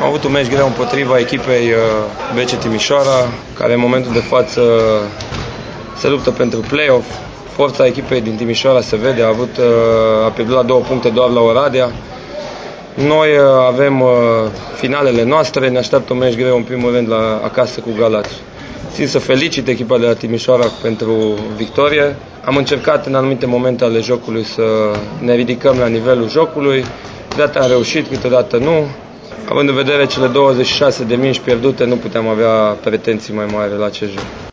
Am avut un meci greu împotriva echipei BC Timișoara, care în momentul de față se luptă pentru play-off. Forța echipei din Timișoara se vede, a pierdut la 2 puncte doar la Oradea. Noi avem finalele noastre, ne așteaptă un meci greu în primul rând acasă cu Galați. Țin să felicit echipa de la Timișoara pentru victorie. Am încercat în anumite momente ale jocului să ne ridicăm la nivelul jocului. Câteodată am reușit, câteodată nu. Având în vedere cele 26 de mingi pierdute, nu puteam avea pretenții mai mari la acest joc.